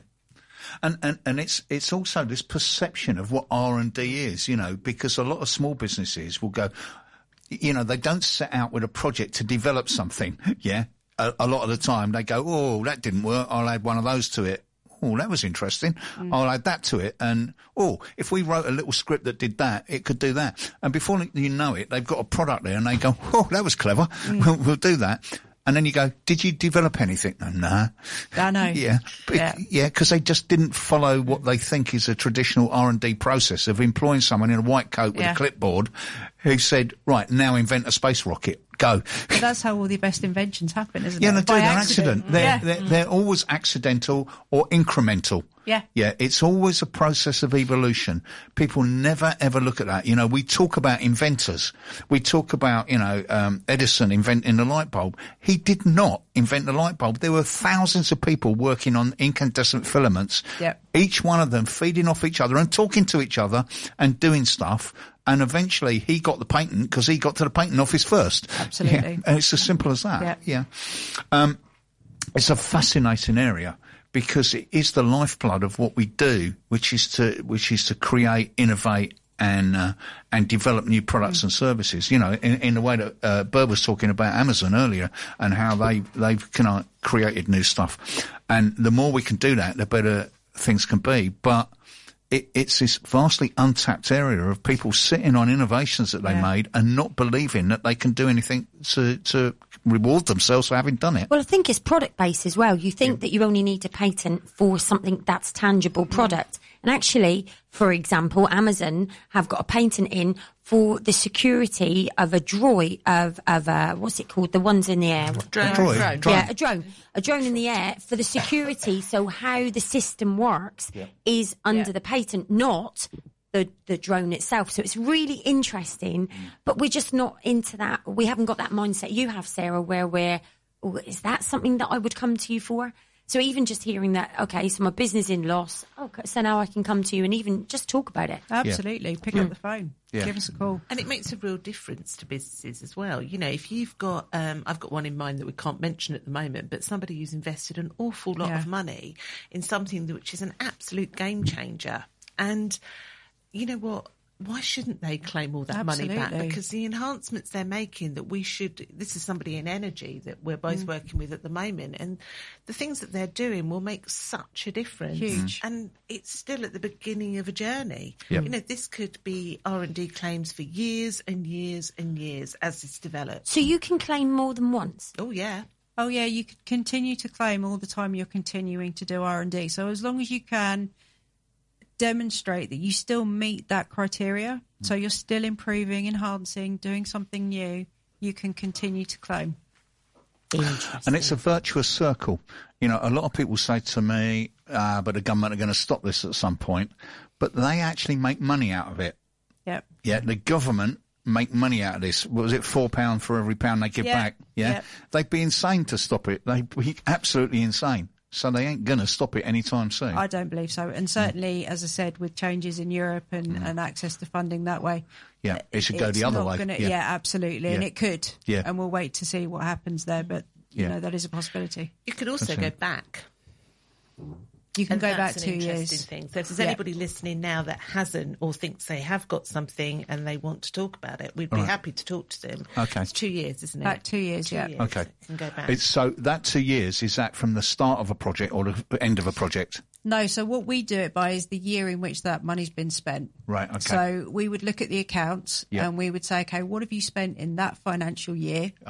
And it's also this perception of what R&D is, because a lot of small businesses will go, they don't set out with a project to develop something. Yeah. A lot of the time they go, oh, that didn't work. I'll add one of those to it. Oh, that was interesting. I'll add that to it. And, if we wrote a little script that did that, it could do that. And before you know it, they've got a product there and they go, oh, that was clever. We'll do that. And then you go, did you develop anything? No. I know. Yeah. Because they just didn't follow what they think is a traditional R&D process of employing someone in a white coat with a clipboard who said, right, now invent a space rocket. Go. But that's how all the best inventions happen, isn't it? Yeah, they're accident. They're always accidental or incremental. Yeah. Yeah, it's always a process of evolution. People never ever look at that. We talk about inventors. We talk about, Edison inventing the light bulb. He did not invent the light bulb. There were thousands of people working on incandescent filaments. Yep. Each one of them feeding off each other and talking to each other and doing stuff. And eventually he got the patent because he got to the patent office first. Absolutely. Yeah. And it's as simple as that. Yeah. It's a fascinating area because it is the lifeblood of what we do, which is to create, innovate and develop new products and services. In the way that Bert was talking about Amazon earlier and how they've kind of created new stuff. And the more we can do that, the better things can be. But it's this vastly untapped area of people sitting on innovations that they made and not believing that they can do anything to reward themselves for having done it. Well, I think it's product-based as well. You think that you only need a patent for something that's tangible product. And actually, for example, Amazon have got a patent in for the security of a droid, of what's it called? The ones in the air. Drone. Yeah, a drone. A drone in the air for the security. So how the system works is under the patent, not the drone itself. So it's really interesting, but we're just not into that. We haven't got that mindset you have, Sarah, where is that something that I would come to you for? So even just hearing that, okay, so my business in loss, okay, so now I can come to you and even just talk about it. Absolutely. Pick up the phone. Yeah. Give us a call. And it makes a real difference to businesses as well. If you've got, I've got one in mind that we can't mention at the moment, but somebody who's invested an awful lot of money in something which is an absolute game changer. And you know what? Why shouldn't they claim all that money back? Because the enhancements they're making this is somebody in energy that we're both working with at the moment, and the things that they're doing will make such a difference. Huge. And it's still at the beginning of a journey. Yep. This could be R&D claims for years and years and years as this develops. So you can claim more than once? Oh, yeah. Oh, yeah, you could continue to claim all the time you're continuing to do R&D. So as long as you can demonstrate that you still meet that criteria, so you're still improving, enhancing, doing something new, you can continue to claim. And it's a virtuous circle. A lot of people say to me, but the government are going to stop this at some point, but they actually make money out of it. Yep. Yeah, the government make money out of this. What was it, £4 for every pound they give back? Yeah. Yep. They'd be insane to stop it. They'd be absolutely insane. So they ain't going to stop it anytime soon. I don't believe so. And certainly, as I said, with changes in Europe and access to funding that way. Yeah, it should go the other way. Absolutely. And it could. Yeah. And we'll wait to see what happens there. But, that is a possibility. You could also go back. You can go back 2 years. Interesting thing. So if there's anybody listening now that hasn't or thinks they have got something and they want to talk about it, we'd be happy to talk to them. Okay. It's 2 years, isn't it? Back 2 years, Years. Okay. You can go back. So that 2 years, is that from the start of a project or the end of a project? No, so what we do it by is the year in which that money's been spent. Right, okay. So we would look at the accounts and we would say, okay, what have you spent in that financial year? Okay.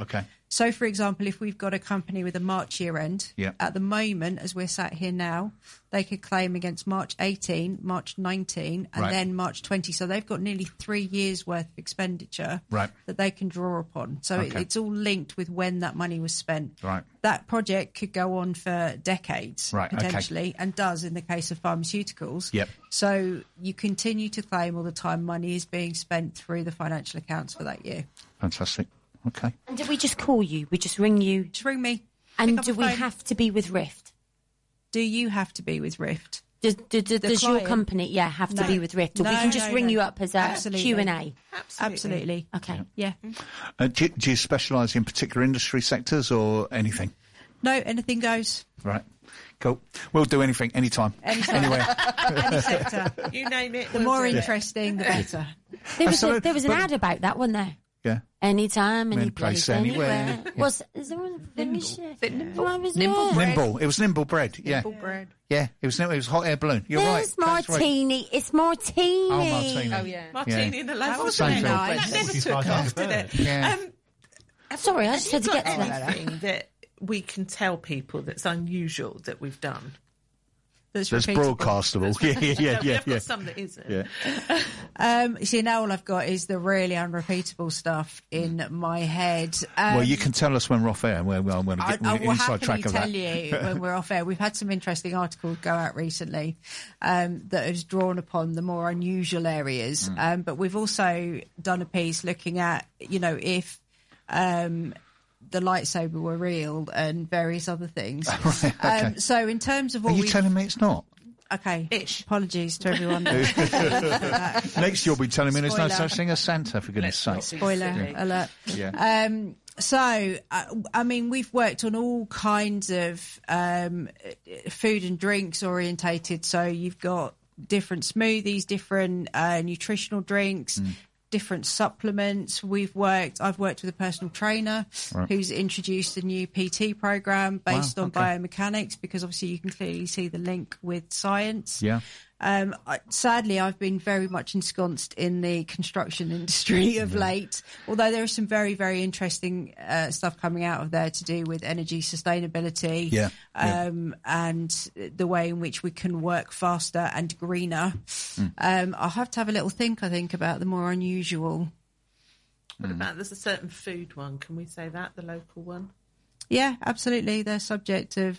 So, for example, if we've got a company with a March year end, Yeah. at the moment, as we're sat here now, they could claim against March 18, March 19, and Right. then March 20. So they've got nearly 3 years worth of expenditure Right. that they can draw upon. So Okay. it's all linked with when that money was spent. Right. That project could go on for decades, Right, okay. potentially, and does in the case of pharmaceuticals. Yep. So you continue to claim all the time money is being spent through the financial accounts for that year. Fantastic. Okay. And do we just call you? We just ring you? Just ring me. And Pick up do the we phone. have to be with Rift? Do you have to be with Rift? Does your client? company, have to No. be with Rift? Or we No, can just no, ring no. you up as a Absolutely. Q&A? Absolutely. Okay. Yeah. Do you specialise in particular industry sectors or anything? No, anything goes. Right. Cool. We'll do anything, anytime, Anytime. anywhere. Any sector. You name it. The more interesting, the better. There was, Absolutely. there was an But- ad about that, wasn't there? Yeah. Anytime, any Any place, place, anywhere. anywhere. Yeah. Is there one finish? Nimble? What was Nimble that? bread. Nimble. It was nimble bread. Yeah. Nimble bread. Yeah. It was hot air balloon. You're right. There's Thanks, Ray. martini. It's martini. Oh, martini. Oh, yeah. Martini in the loaf. was Same very thing. nice. That never Forty took five off, pounds did a it? Yeah. Sorry, I just had to get to Have you that. got anything that we can tell people that's unusual that we've done? That's That's repeatable. broadcastable. Yeah. We have Yeah. got some that isn't. Yeah. You see, now all I've got is the really unrepeatable stuff in my head. Well, you can tell us when we're off air. I'm going to I get an will inside happily track of tell that. you when we're off air. We've had some interesting articles go out recently that has drawn upon the more unusual areas. But we've also done a piece looking at, if the lightsaber were real and various other things. okay. So in terms of Are what you we telling me it's not? okay, Ish. apologies to everyone. Next, you'll be telling me there's no Spoiler. such thing as Santa, for goodness' sake. Spoiler alert. Yeah. We've worked on all kinds of food and drinks orientated. So you've got different smoothies, different nutritional drinks, different supplements. I've worked with a personal trainer who's introduced a new PT program based on okay. biomechanics, because obviously you can clearly see the link with science. Yeah. Sadly, I've been very much ensconced in the construction industry of late, although there is some very, very interesting stuff coming out of there to do with energy sustainability and the way in which we can work faster and greener. I'll have to have a little think, I think, about the more unusual. What about there's a certain food one? Can we say that, the local one? Yeah, absolutely. They're subject of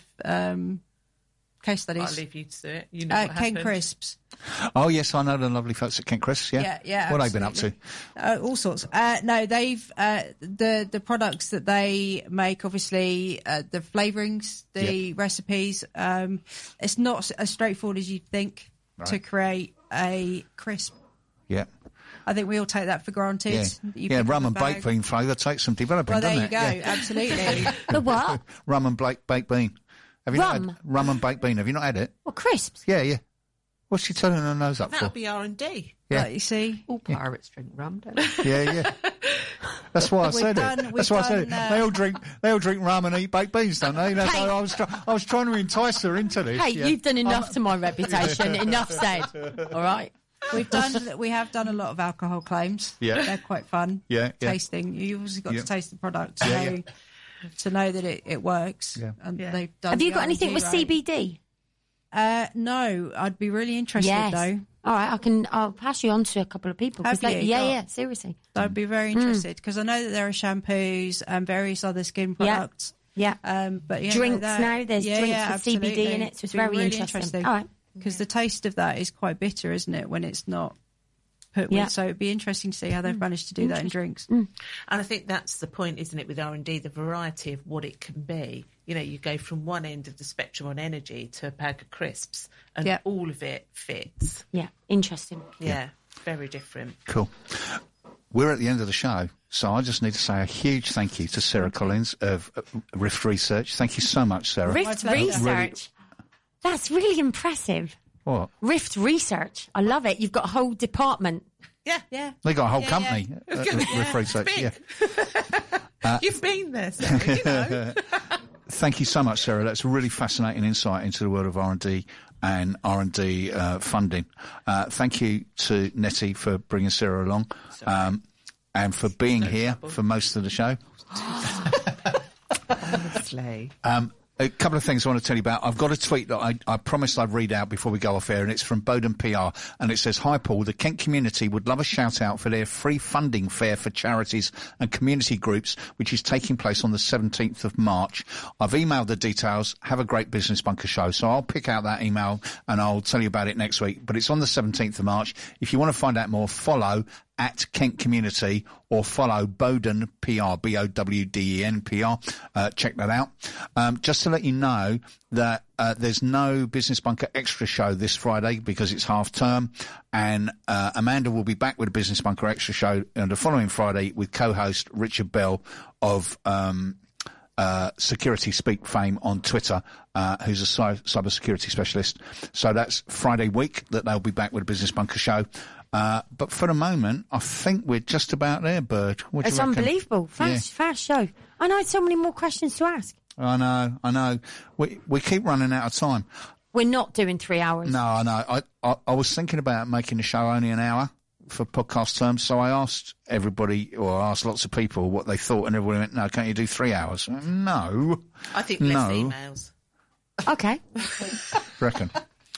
case studies. I'll leave you to do it. You know what Ken happened. Crisps. Oh, yes, I know the lovely folks at Kent Crisps, yeah. Yeah, What have they been up to? All sorts. No, they've the products that they make, obviously, the flavourings, the recipes. It's not as straightforward as you'd think to create a crisp. Yeah. I think we all take that for granted. Yeah, You pick up rum a and bag. baked bean flavour takes some developing, Well, there doesn't you it? go. Yeah. Absolutely. The what? Rum and baked bean. Have you not Rum? had rum and baked bean? Have you not had it? Well, crisps. Yeah. What's she turning her nose up That'll for? be R&D. Yeah. But you see, All pirates drink rum, don't they? Yeah. That's why I said it. we've That's why I said it. done, They all drink rum and eat baked beans, don't they? That's Hey. why I was trying to entice her into this. Hey, yeah. you've done enough to my reputation. Enough said. All right. we have done a lot of alcohol claims. Yeah. They're quite fun. Yeah. Tasting. You've obviously got Yeah. to taste the product Yeah, to know that it works. Yeah. And Yeah. they've done Have you the got anything R&D with right. CBD? No, I'd be really interested Yes. though. All right, I'll pass you on to a couple of people. 'cause Have you? yeah, seriously. I'd be very interested because I know that there are shampoos and various other skin products. Yeah. But yeah, Drinks that- now, there's drinks with absolutely. CBD in it, so it's Be very really interesting. All right. Because the taste of that is quite bitter, isn't it, when it's not put Yeah. with? So it'd be interesting to see how they've managed to do that in drinks. And I think that's the point, isn't it, with R&D, the variety of what it can be. You know, you go from one end of the spectrum on energy to a bag of crisps, and Yeah. all of it fits. Yeah, interesting. Yeah, very different. Cool. We're at the end of the show, so I just need to say a huge thank you to Sarah Collins of Rift Research. Thank you so much, Sarah. Rift pleasure. Research. That's really impressive. What? Rift Research. I love it. You've got a whole department. Yeah. Yeah. They got a whole Yeah, company, Rift Research. It's Yeah. You've been there, Sarah, you know. Thank you so much, Sarah. That's a really fascinating insight into the world of R&D and R&D funding. Thank you to Nettie for bringing Sarah along and for being here for most of the show. Honestly. A couple of things I want to tell you about. I've got a tweet that I promised I'd read out before we go off air, and it's from Bowden PR, and it says, "Hi Paul, the Kent community would love a shout out for their free funding fair for charities and community groups, which is taking place on the 17th of March. I've emailed the details. Have a great Business Bunker show." So I'll pick out that email and I'll tell you about it next week. But it's on the 17th of March. If you want to find out more, follow at Kent Community or follow Bowden PR, Bowden PR. Check that out. Just to let you know that there's no Business Bunker Extra show this Friday because it's half term, and Amanda will be back with a Business Bunker Extra show on the following Friday with co-host Richard Bell of Security Speak fame on Twitter, who's a cyber security specialist. So that's Friday week that they'll be back with a Business Bunker show. But for the moment, I think we're just about there, Bird. What do you reckon? Unbelievable. Fast show. I know so many more questions to ask. I know. We keep running out of time. We're not doing 3 hours. No, I know. I was thinking about making the show only an hour for podcast terms, so I asked everybody, or I asked lots of people what they thought, and everybody went, "No, can't you do 3 hours?" No. I think less emails. Okay. Reckon.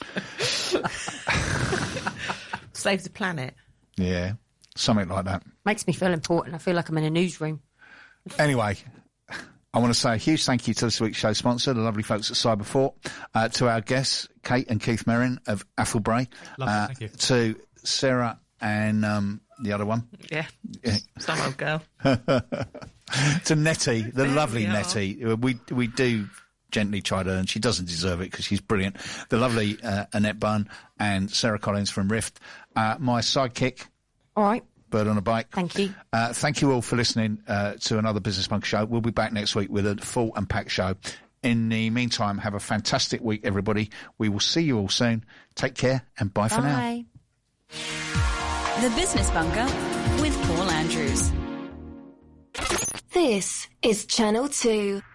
Save the planet. Yeah, something like that. Makes me feel important. I feel like I'm in a newsroom. Anyway, I want to say a huge thank you to this week's show sponsor, the lovely folks at Cyberfort, to our guests, Kate and Keith Merrin of Athelbray, Lovely, thank you. to Sarah and the other one. Yeah. Some old girl. To Nettie, the lovely we are. Nettie. We do gently chide her, and she doesn't deserve it because she's brilliant. The lovely Annette Bunn and Sarah Collins from Rift. My sidekick, All right. Bird on a Bike. Thank you. Thank you all for listening to another Business Bunker show. We'll be back next week with a full and packed show. In the meantime, have a fantastic week, everybody. We will see you all soon. Take care and bye for now. Bye. The Business Bunker with Paul Andrews. This is Channel 2.